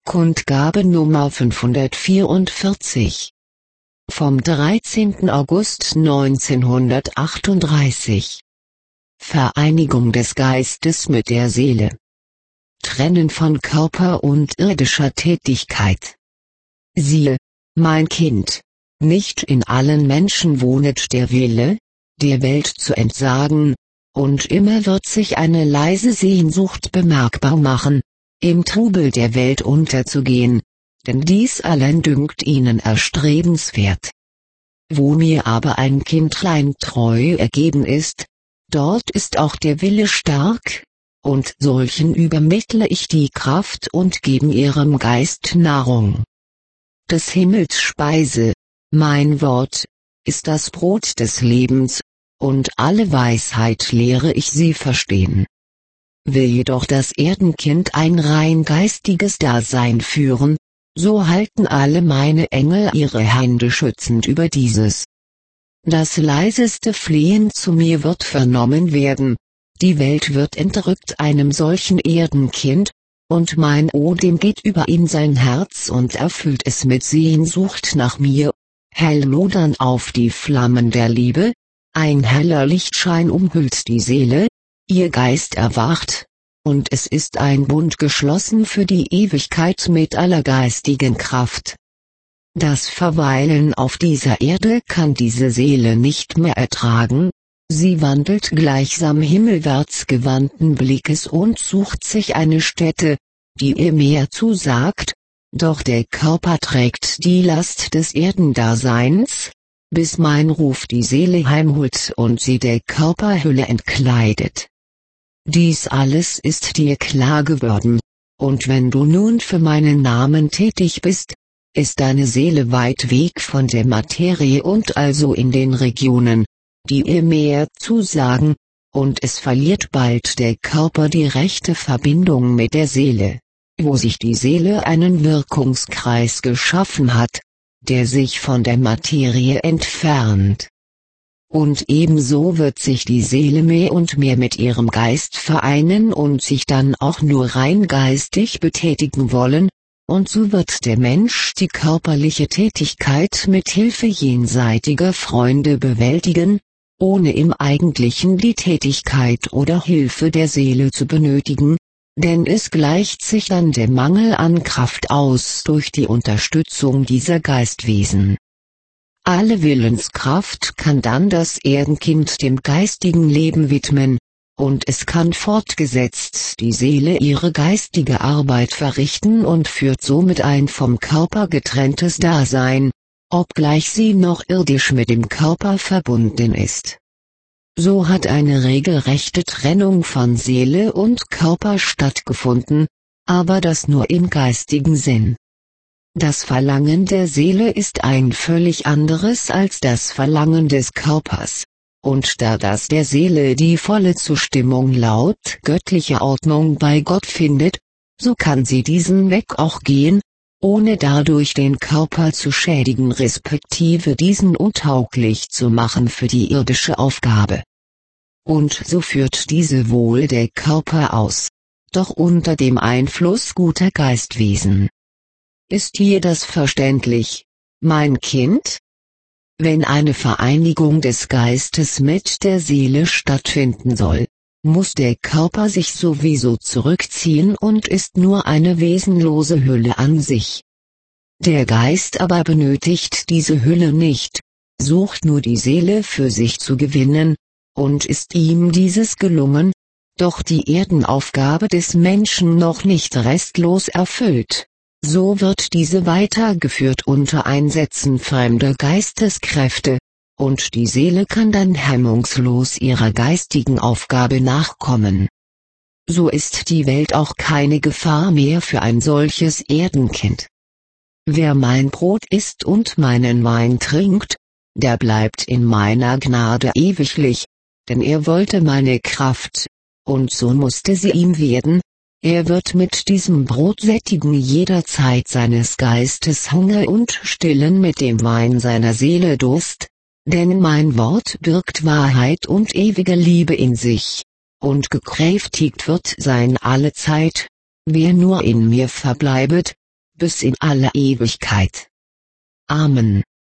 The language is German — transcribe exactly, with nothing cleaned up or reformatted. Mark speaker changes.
Speaker 1: Kundgabe Nummer fünfhundertvierundvierzig vom dreizehnten August neunzehnhundertachtunddreißig. Vereinigung des Geistes mit der Seele. Trennen von Körper und irdischer Tätigkeit. Siehe, mein Kind, nicht in allen Menschen wohnet der Wille, der Welt zu entsagen, und immer wird sich eine leise Sehnsucht bemerkbar machen, im Trubel der Welt unterzugehen, denn dies allein dünkt ihnen erstrebenswert. Wo mir aber ein Kindlein treu ergeben ist, dort ist auch der Wille stark, und solchen übermittle ich die Kraft und geben ihrem Geist Nahrung. Des Himmels Speise, mein Wort, ist das Brot des Lebens, und alle Weisheit lehre ich sie verstehen. Will jedoch das Erdenkind ein rein geistiges Dasein führen, so halten alle meine Engel ihre Hände schützend über dieses. Das leiseste Flehen zu mir wird vernommen werden, die Welt wird entrückt einem solchen Erdenkind, und mein Odem geht über ihm sein Herz und erfüllt es mit Sehnsucht nach mir, hell lodern auf die Flammen der Liebe, ein heller Lichtschein umhüllt die Seele, ihr Geist erwacht, und es ist ein Bund geschlossen für die Ewigkeit mit aller geistigen Kraft. Das Verweilen auf dieser Erde kann diese Seele nicht mehr ertragen, sie wandelt gleichsam himmelwärts gewandten Blickes und sucht sich eine Stätte, die ihr mehr zusagt, doch der Körper trägt die Last des Erdendaseins, bis mein Ruf die Seele heimholt und sie der Körperhülle entkleidet. Dies alles ist dir klar geworden, und wenn du nun für meinen Namen tätig bist, ist deine Seele weit weg von der Materie und also in den Regionen, die ihr mehr zusagen, und es verliert bald der Körper die rechte Verbindung mit der Seele, wo sich die Seele einen Wirkungskreis geschaffen hat, der sich von der Materie entfernt. Und ebenso wird sich die Seele mehr und mehr mit ihrem Geist vereinen und sich dann auch nur rein geistig betätigen wollen, und so wird der Mensch die körperliche Tätigkeit mit Hilfe jenseitiger Freunde bewältigen, ohne im Eigentlichen die Tätigkeit oder Hilfe der Seele zu benötigen, denn es gleicht sich dann der Mangel an Kraft aus durch die Unterstützung dieser Geistwesen. Alle Willenskraft kann dann das Erdenkind dem geistigen Leben widmen, und es kann fortgesetzt die Seele ihre geistige Arbeit verrichten und führt somit ein vom Körper getrenntes Dasein, obgleich sie noch irdisch mit dem Körper verbunden ist. So hat eine regelrechte Trennung von Seele und Körper stattgefunden, aber das nur im geistigen Sinn. Das Verlangen der Seele ist ein völlig anderes als das Verlangen des Körpers, und da das der Seele die volle Zustimmung laut göttlicher Ordnung bei Gott findet, so kann sie diesen Weg auch gehen, ohne dadurch den Körper zu schädigen respektive diesen untauglich zu machen für die irdische Aufgabe. Und so führt diese wohl der Körper aus, doch unter dem Einfluss guter Geistwesen. Ist dir das verständlich, mein Kind? Wenn eine Vereinigung des Geistes mit der Seele stattfinden soll, muss der Körper sich sowieso zurückziehen und ist nur eine wesenlose Hülle an sich. Der Geist aber benötigt diese Hülle nicht, sucht nur die Seele für sich zu gewinnen, und ist ihm dieses gelungen, doch die Erdenaufgabe des Menschen noch nicht restlos erfüllt, so wird diese weitergeführt unter Einsetzen fremder Geisteskräfte, und die Seele kann dann hemmungslos ihrer geistigen Aufgabe nachkommen. So ist die Welt auch keine Gefahr mehr für ein solches Erdenkind. Wer mein Brot isst und meinen Wein trinkt, der bleibt in meiner Gnade ewiglich, denn er wollte meine Kraft, und so musste sie ihm werden. Er wird mit diesem Brot sättigen jederzeit seines Geistes Hunger und stillen mit dem Wein seiner Seele Durst, denn mein Wort birgt Wahrheit und ewige Liebe in sich, und gekräftigt wird sein allezeit, wer nur in mir verbleibet, bis in alle Ewigkeit. Amen.